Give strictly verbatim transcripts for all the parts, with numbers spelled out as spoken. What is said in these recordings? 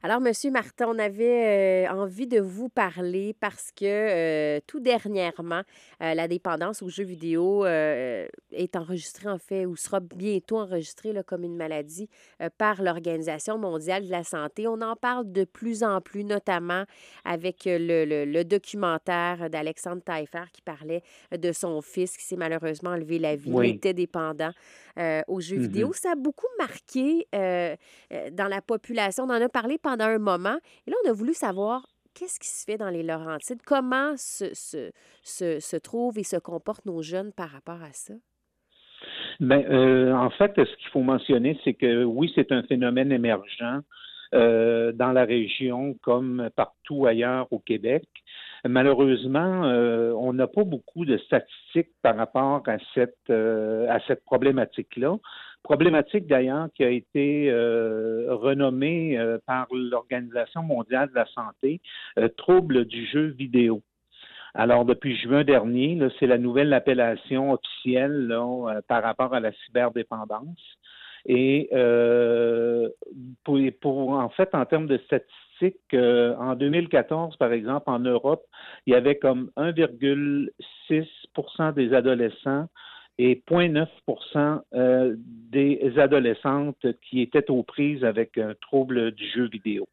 Alors, Monsieur Martin, on avait euh, envie de vous parler parce que euh, tout dernièrement, euh, la dépendance aux jeux vidéo euh, est enregistrée en fait ou sera bientôt enregistrée là, comme une maladie euh, par l'Organisation mondiale de la santé. On en parle de plus en plus, notamment avec euh, le, le- le documentaire d'Alexandre Taillefer qui parlait de son fils qui s'est malheureusement enlevé la vie. Il Oui. était dépendant euh, aux jeux vidéo. Mhm. Ça a beaucoup marqué euh, euh, dans la population. On en a parlé pendant un moment. Et là, on a voulu savoir qu'est-ce qui se fait dans les Laurentides, comment se, se, se, se trouvent et se comportent nos jeunes par rapport à ça. Ben, euh, en fait, ce qu'il faut mentionner, c'est que oui, c'est un phénomène émergent euh, dans la région comme partout ailleurs au Québec. Malheureusement, euh, on n'a pas beaucoup de statistiques par rapport à cette euh, à cette problématique-là. Problématique d'ailleurs qui a été euh, renommée euh, par l'Organisation mondiale de la santé, euh, trouble du jeu vidéo. Alors, depuis juin dernier, là, c'est la nouvelle appellation officielle là, euh, par rapport à la cyberdépendance. Et euh, pour, pour, en fait, en termes de statistiques, euh, en deux mille quatorze, par exemple, en Europe, il y avait comme un virgule six pour cent des adolescents et zéro virgule neuf pour cent euh, des adolescentes qui étaient aux prises avec un trouble du jeu vidéo.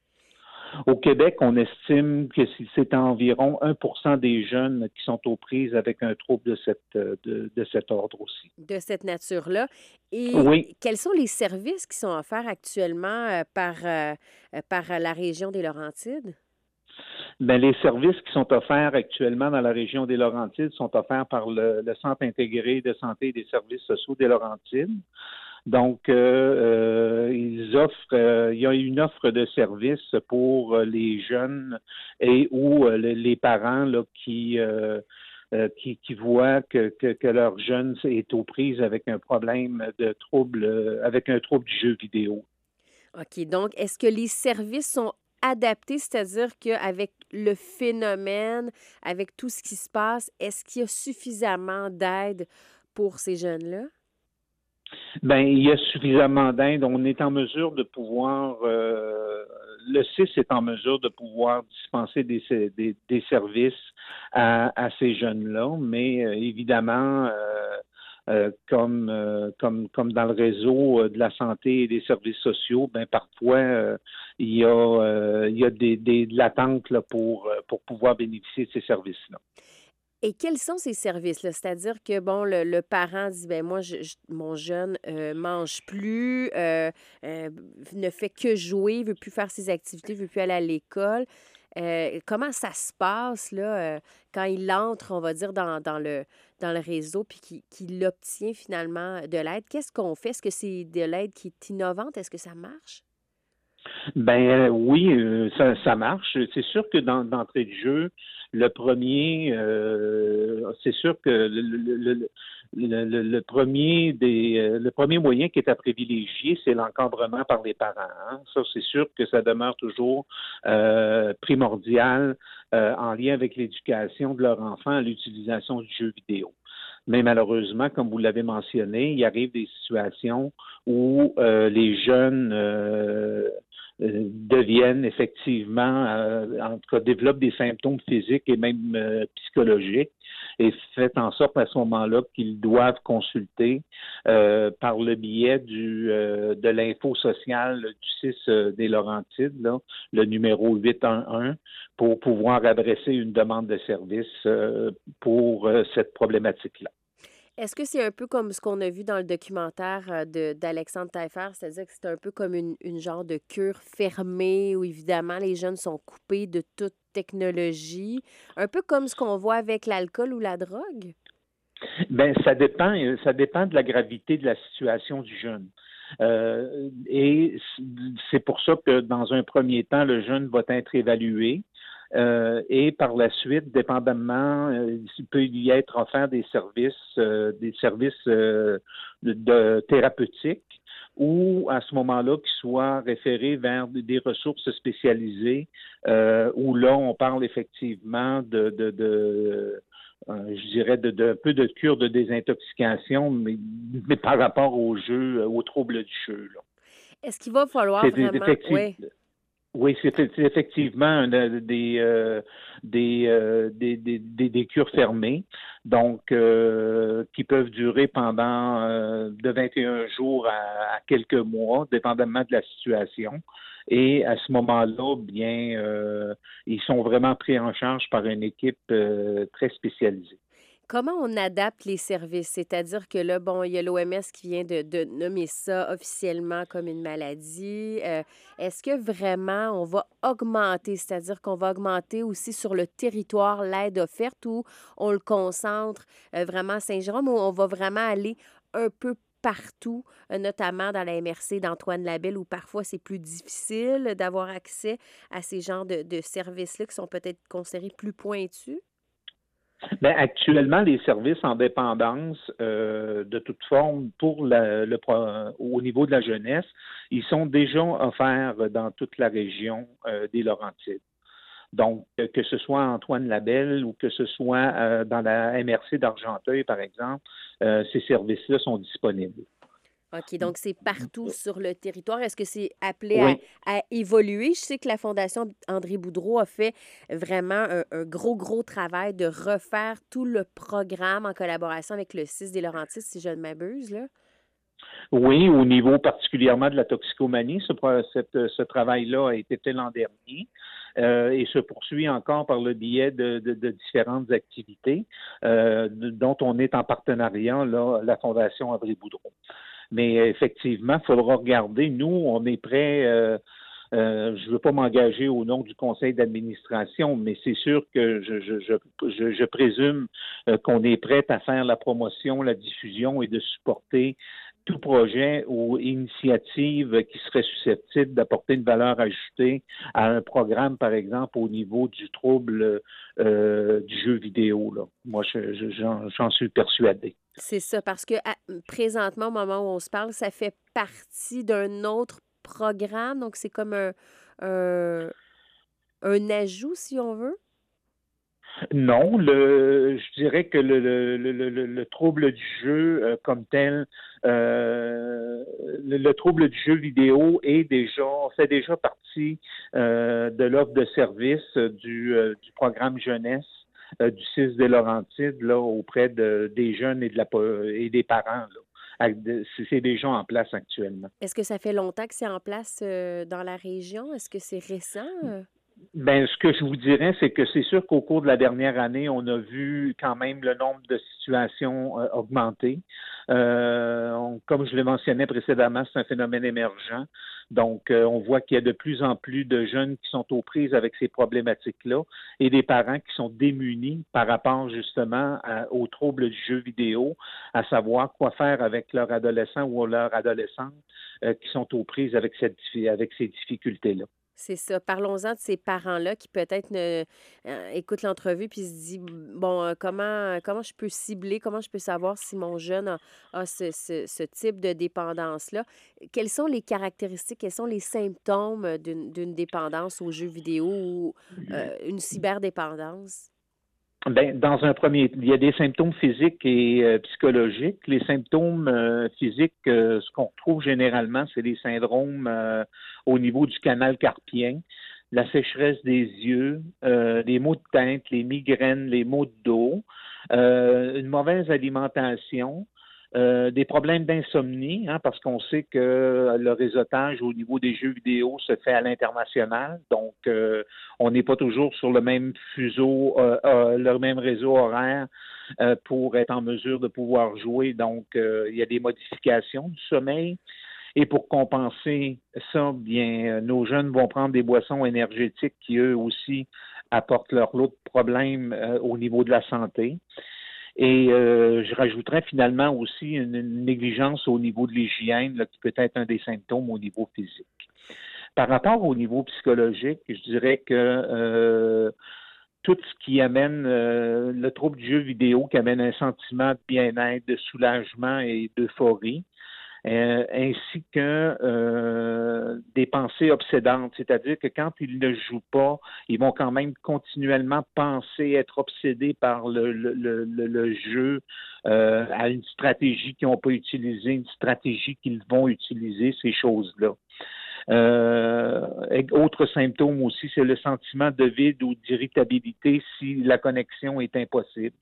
Au Québec, on estime que c'est environ un pour cent des jeunes qui sont aux prises avec un trouble de, cette, de, de cet ordre aussi. De cette nature-là. Et Oui, quels sont les services qui sont offerts actuellement euh, par, euh, euh, par la région des Laurentides? ben, les services qui sont offerts actuellement dans la région des Laurentides sont offerts par le, le Centre intégré de santé et des services sociaux des Laurentides. Donc, euh, euh, ils offrent, euh, il y a une offre de services pour euh, les jeunes et ou euh, les, les parents là, qui, euh, euh, qui, qui voient que, que, que leur jeune est aux prises avec un problème de trouble, euh, avec un trouble du jeu vidéo. OK. Donc, est-ce que les services sont adaptés, c'est-à-dire qu'avec le phénomène, avec tout ce qui se passe, est-ce qu'il y a suffisamment d'aide pour ces jeunes-là? Ben, il y a suffisamment d'aide. On est en mesure de pouvoir, euh, le C I S est en mesure de pouvoir dispenser des, des, des services à, à ces jeunes-là, mais euh, évidemment, euh, euh, comme, euh, comme, comme dans le réseau euh, de la santé et des services sociaux, ben parfois euh, il y a, euh, il y a des, des, de l'attente là, pour, euh, pour pouvoir bénéficier de ces services-là. Et quels sont ces services-là? C'est-à-dire que, bon, le, le parent dit, ben moi, je, je- mon jeune euh, mange plus, euh, euh, ne fait que jouer, veut plus faire ses activités, veut plus aller à l'école. Euh, comment ça se passe, là, euh, quand il entre, on va dire, dans, dans le, dans le réseau, puis qu'il qu'il obtient finalement de l'aide? Qu'est-ce qu'on fait? Est-ce que c'est de l'aide qui est innovante? Est-ce que ça marche? Ben euh, oui, euh, ça, ça marche. C'est sûr que dans, d'entrée de jeu, le premier, euh, c'est sûr que le, le, le, le, le- le premier des, euh, le premier moyen qui est à privilégier, c'est l'encadrement par les parents. Hein. Ça, c'est sûr que ça demeure toujours euh, primordial euh, en lien avec l'éducation de leur enfant à l'utilisation du jeu vidéo. Mais malheureusement, comme vous l'avez mentionné, il arrive des situations où euh, les jeunes euh, euh, deviennent effectivement, euh, en tout cas, développent des symptômes physiques et même euh, psychologiques, et fait en sorte à ce moment-là qu'ils doivent consulter euh, par le biais du euh, de l'info sociale du C I S euh, des Laurentides, là, le numéro huit un un, pour pouvoir adresser une demande de service euh, pour euh, cette problématique-là. Est-ce que c'est un peu comme ce qu'on a vu dans le documentaire euh, de, d'Alexandre Taillefer, c'est-à-dire que c'est un peu comme une, une genre de cure fermée où évidemment les jeunes sont coupés de toute technologie, un peu comme ce qu'on voit avec l'alcool ou la drogue? Ben, ça dépend, euh, ça dépend de la gravité de la situation du jeune. Euh, et c'est pour ça que dans un premier temps, le jeune va être évalué. Euh, et par la suite, dépendamment, euh, il peut y être offert des services, euh, des services euh, de, de thérapeutiques ou à ce moment-là qu'il soit référé vers des, des ressources spécialisées euh, où là, on parle effectivement de, de, de euh, je dirais, de, de, un peu de cure de désintoxication, mais, mais par rapport au jeu, euh, au trouble du jeu. Là. Est-ce qu'il va falloir C'est vraiment, effectivement. ouais, Oui, c'est c'est effectivement un, euh, des, euh, des, euh, des, des, des, des cures fermées, donc euh, qui peuvent durer pendant euh, de vingt et un jours à, à quelques mois, dépendamment de la situation. Et à ce moment-là, bien, euh, ils sont vraiment pris en charge par une équipe euh, très spécialisée. Comment on adapte les services? C'est-à-dire que là, bon, il y a l'O M S qui vient de, de nommer ça officiellement comme une maladie. Euh, est-ce que vraiment on va augmenter, c'est-à-dire qu'on va augmenter aussi sur le territoire l'aide offerte ou on le concentre euh, vraiment à Saint-Jérôme ou on va vraiment aller un peu partout, euh, notamment dans la M R C d'Antoine Labelle, où parfois c'est plus difficile d'avoir accès à ces genres de, de services-là qui sont peut-être considérés plus pointus? Ben, actuellement, les services en dépendance, euh, de toute forme, pour la- le, pro- au niveau de la jeunesse, ils sont déjà offerts dans toute la région euh, des Laurentides. Donc, euh, que ce soit Antoine Labelle ou que ce soit euh, dans la M R C d'Argenteuil, par exemple, euh, ces services-là sont disponibles. OK, donc c'est partout sur le territoire. Est-ce que c'est appelé à, Oui. à évoluer? Je sais que la Fondation André Boudreau a fait vraiment un, un gros, gros travail de refaire tout le programme en collaboration avec le C I S des Laurentides, si je ne m'abuse, là. Oui, au niveau particulièrement de la toxicomanie, ce, pro- cette- ce travail-là a été fait l'an dernier euh, et se poursuit encore par le biais de, de- de différentes activités euh, de- dont on est en partenariat, là, la Fondation André Boudreau. Mais euh, effectivement, il faudra regarder. Nous, on est prêts. Euh, euh, je ne veux pas m'engager au nom du conseil d'administration, mais c'est sûr que je, je, je, je, je présume euh, qu'on est prêt à faire la promotion, la diffusion et de supporter tout projet ou initiative qui serait susceptible d'apporter une valeur ajoutée à un programme, par exemple, au niveau du trouble euh, du jeu vidéo. Là. Moi, je, je, j'en, j'en suis persuadé. C'est ça, parce que à- présentement, au moment où on se parle, ça fait partie d'un autre programme, donc c'est comme un, un, un ajout, si on veut. Non, le, je dirais que le, le, le, le, le trouble du jeu euh, comme tel, euh, le, le trouble du jeu vidéo est déjà, fait déjà partie euh, de l'offre de service euh, du, euh, du programme jeunesse euh, du C I S des Laurentides là, auprès de, des jeunes et, de la, po- et des parents. Là. Avec de- C'est c'est déjà en place actuellement. Est-ce que ça fait longtemps que c'est en place euh, dans la région? Est-ce que c'est récent? euh? Ben, ce que je vous dirais, c'est que c'est sûr qu'au cours de la dernière année, on a vu quand même le nombre de situations euh, augmenter. Euh, on- comme je le mentionnais précédemment, c'est un phénomène émergent. Donc, euh, on voit qu'il y a de plus en plus de jeunes qui sont aux prises avec ces problématiques-là et des parents qui sont démunis par rapport justement à- aux troubles du jeu vidéo, à savoir quoi faire avec leur adolescent ou leur adolescente euh, qui sont aux prises avec, cette, diffi- avec ces difficultés-là. C'est ça. Parlons-en de ces parents-là qui peut-être ne euh, écoutent l'entrevue puis se disent bon, euh, comment comment je peux cibler, comment je peux savoir si mon jeune a, a ce, ce- ce type de dépendance-là. Quelles sont les caractéristiques, quels sont les symptômes d'une d'une dépendance aux jeux vidéo ou euh, une cyberdépendance? Ben, dans un premier, il y a des symptômes physiques et euh, psychologiques. Les symptômes euh, physiques, euh, ce qu'on retrouve généralement, c'est des syndromes euh, au niveau du canal carpien, la sécheresse des yeux, euh, les maux de tête, les migraines, les maux de dos, euh, une mauvaise alimentation, euh, des problèmes d'insomnie, hein, parce qu'on sait que le réseautage au niveau des jeux vidéo se fait à l'international, donc euh, on n'est pas toujours sur le même fuseau, euh, euh, le même réseau horaire euh, pour être en mesure de pouvoir jouer. Donc, euh, il y a des modifications du sommeil. Et pour compenser ça, bien, euh, nos jeunes vont prendre des boissons énergétiques qui, eux aussi, apportent leur lot de problèmes euh, au niveau de la santé. Et euh, je rajouterais finalement aussi une, une négligence au niveau de l'hygiène, là, qui peut être un des symptômes au niveau physique. Par rapport au niveau psychologique, je dirais que euh, tout ce qui amène euh, le trouble du jeu vidéo, qui amène un sentiment de bien-être, de soulagement et d'euphorie, euh, ainsi que euh, des pensées obsédantes, c'est-à-dire que quand ils ne jouent pas, ils vont quand même continuellement penser, être obsédés par le, le, le, le jeu, euh, à une stratégie qu'ils n'ont pas utilisée, une stratégie qu'ils vont utiliser, ces choses-là. Euh, autre symptôme aussi, c'est le sentiment de vide ou d'irritabilité si la connexion est impossible.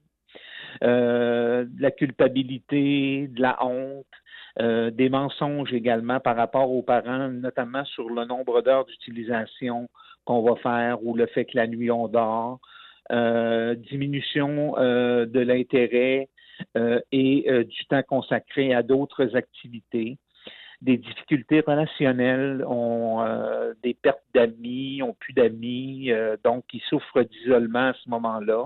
Euh, de la culpabilité, de la honte, euh, des mensonges également par rapport aux parents, notamment sur le nombre d'heures d'utilisation qu'on va faire ou le fait que la nuit on dort, euh, diminution euh, de l'intérêt euh, et euh, du temps consacré à d'autres activités, des difficultés relationnelles, ont euh, des pertes d'amis, ont plus d'amis, euh, donc ils souffrent d'isolement à ce moment-là.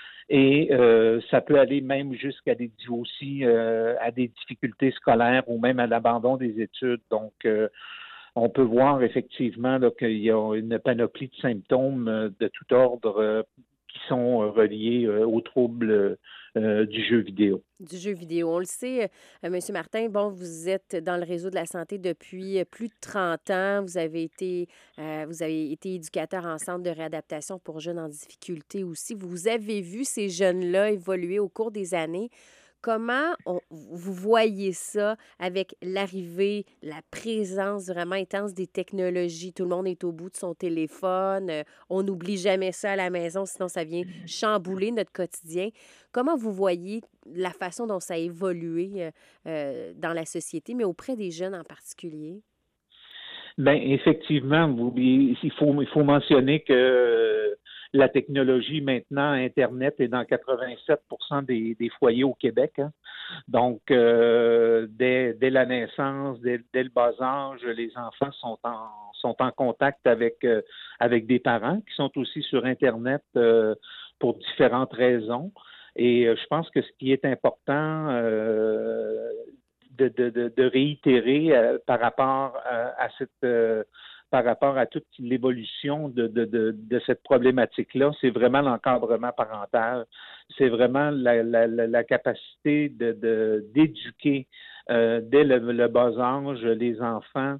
Et euh, ça peut aller même jusqu'à des aussi euh, à des difficultés scolaires ou même à l'abandon des études. Donc, euh, on peut voir effectivement là, qu'il y a une panoplie de symptômes euh, de tout ordre euh, qui sont euh, reliés euh, aux troubles euh, du jeu vidéo. Du jeu vidéo. On le sait, euh, M. Martin, bon, vous êtes dans le réseau de la santé depuis plus de trente ans. Vous avez été, euh, vous avez été éducateur en centre de réadaptation pour jeunes en difficulté aussi. Vous avez vu ces jeunes-là évoluer au cours des années. Comment on, vous voyez ça avec l'arrivée, la présence vraiment intense des technologies? Tout le monde est au bout de son téléphone. Euh, on n'oublie jamais ça à la maison, sinon ça vient chambouler notre quotidien. Comment vous voyez la façon dont ça a évolué euh, dans la société, mais auprès des jeunes en particulier? Bien, effectivement, vous, il, faut, il faut mentionner que la technologie maintenant, Internet est dans quatre-vingt-sept pour cent des, des foyers au Québec. Hein. Donc, euh, dès, dès la naissance, dès, dès le bas âge, les enfants sont en, sont en contact avec, euh, avec des parents qui sont aussi sur Internet euh, pour différentes raisons. Et euh, je pense que ce qui est important euh, de, de, de, de réitérer euh, par rapport à, à cette euh, par rapport à toute l'évolution de, de, de, de cette problématique-là, c'est vraiment l'encadrement parental. C'est vraiment la, la, la capacité de, de, d'éduquer euh, dès le, le bas âge les enfants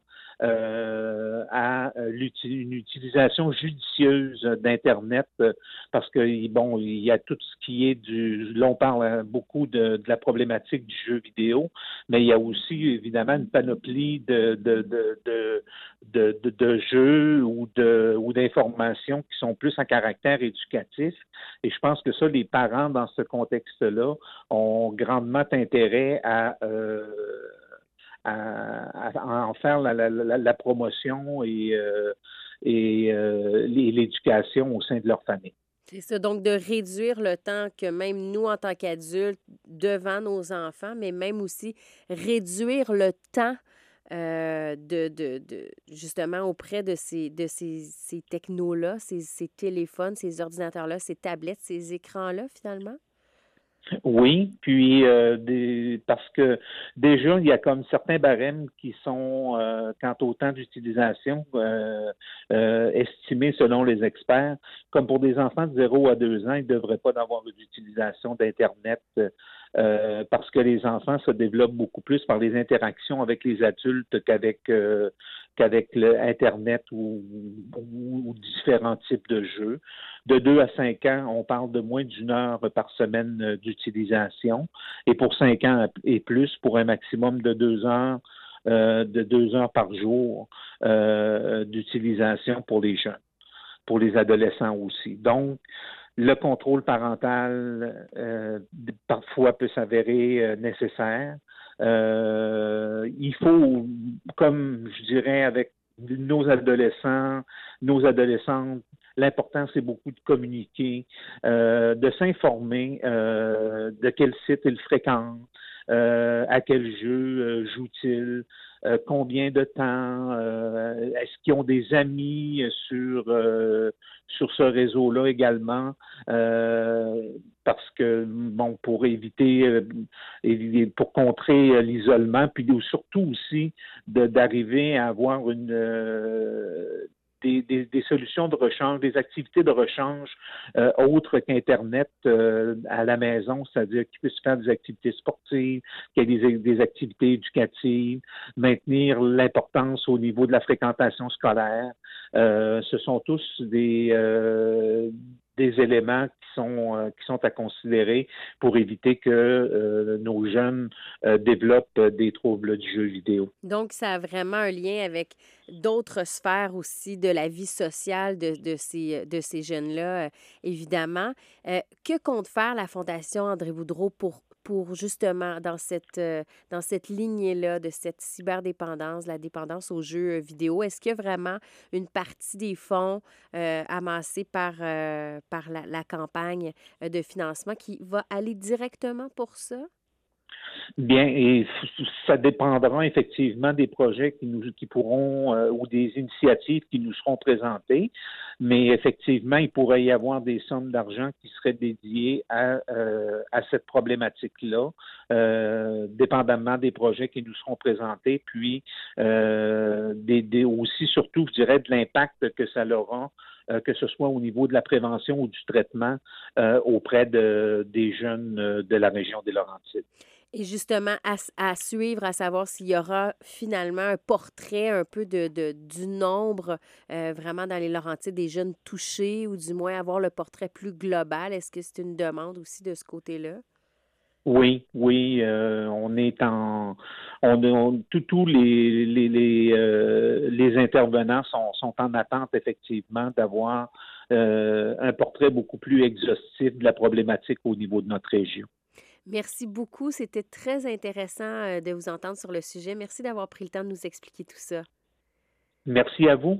euh, à une utilisation judicieuse d'Internet euh, parce que, bon, il y a tout ce qui est du... Là, on parle beaucoup de, de la problématique du jeu vidéo, mais il y a aussi, évidemment, une panoplie de, de, de, de, de, de, de jeux ou, de, ou d'informations qui sont plus à caractère éducatif. Et je pense que ça, les parents, dans ce contexte-là, ont grandement intérêt à... Euh, À, à en faire la, la, la, la promotion et, euh, et euh, l'éducation au sein de leur famille. C'est ça, donc de réduire le temps que même nous, en tant qu'adultes, devant nos enfants, mais même aussi réduire le temps euh, de, de, de justement auprès de ces, de ces, ces technos-là, ces, ces téléphones, ces ordinateurs-là, ces tablettes, ces écrans-là, finalement? Oui, puis euh, des, parce que déjà, il y a comme certains barèmes qui sont, euh, quant au temps d'utilisation, euh, euh, estimés selon les experts. Comme pour des enfants de zéro à deux ans, ils ne devraient pas avoir d'utilisation d'Internet euh, parce que les enfants se développent beaucoup plus par les interactions avec les adultes qu'avec euh, qu'avec le Internet ou, ou, ou différents types de jeux. De deux à cinq ans, on parle de moins d'une heure par semaine d'utilisation. Et pour cinq ans et plus, pour un maximum de deux heures, euh, de deux heures par jour euh, d'utilisation pour les jeunes, pour les adolescents aussi. Donc, le contrôle parental, euh, parfois, peut s'avérer euh, nécessaire. Euh, il faut, comme je dirais, avec nos adolescents, nos adolescentes, l'important, c'est beaucoup de communiquer, euh, de s'informer euh, de quel site ils fréquentent, euh, à quel jeu euh, jouent-ils, euh, combien de temps, euh, est-ce qu'ils ont des amis sur, euh, sur ce réseau-là également, euh, parce que, bon, pour éviter, euh, pour contrer l'isolement, puis surtout aussi de, d'arriver à avoir une... Euh, Des, des, des solutions de rechange, des activités de rechange euh, autres qu'Internet euh, à la maison, c'est-à-dire qu'ils puissent faire des activités sportives, qu'il y ait des, des activités éducatives, maintenir l'importance au niveau de la fréquentation scolaire. Euh, ce sont tous des, euh, des éléments qui sont euh, qui sont à considérer pour éviter que euh, nos jeunes euh, développent des troubles du jeu vidéo. Donc, ça a vraiment un lien avec d'autres sphères aussi de la vie sociale de, de ces, de ces jeunes-là, euh, évidemment. Euh, que compte faire la Fondation André Boudreau pour, pour justement dans cette, euh, dans cette lignée-là de cette cyberdépendance, la dépendance aux jeux vidéo? Est-ce qu'il y a vraiment une partie des fonds euh, amassés par, euh, par la, la campagne euh, de financement qui va aller directement pour ça? Bien, et f- ça dépendra effectivement des projets qui nous qui pourront euh, ou des initiatives qui nous seront présentées, mais effectivement, il pourrait y avoir des sommes d'argent qui seraient dédiées à, euh, à cette problématique-là, euh, dépendamment des projets qui nous seront présentés, puis euh, des, des- aussi surtout, je dirais, de l'impact que ça aura euh, que ce soit au niveau de la prévention ou du traitement euh, auprès de, des jeunes euh, de la région des Laurentides. Et justement, à, s- à suivre, à savoir s'il y aura finalement un portrait un peu de, de- du nombre euh, vraiment dans les Laurentides des jeunes touchés ou du moins avoir le portrait plus global. Est-ce que c'est une demande aussi de ce côté-là? Oui, oui, euh, on est en, on, on- tous tous les les les, euh, les intervenants sont sont en attente effectivement d'avoir euh, un portrait beaucoup plus exhaustif de la problématique au niveau de notre région. Merci beaucoup. C'était très intéressant euh, de vous entendre sur le sujet. Merci d'avoir pris le temps de nous expliquer tout ça. Merci à vous.